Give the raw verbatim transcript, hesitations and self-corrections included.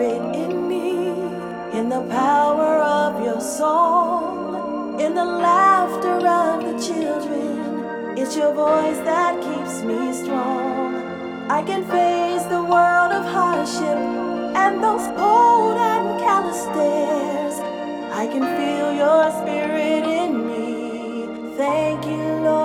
spirit in me, in the power of your song, in the laughter of the children. It's your voice that keeps me strong. I can face the world of hardship and those cold and callous stares. I can feel your spirit in me. Thank you, Lord.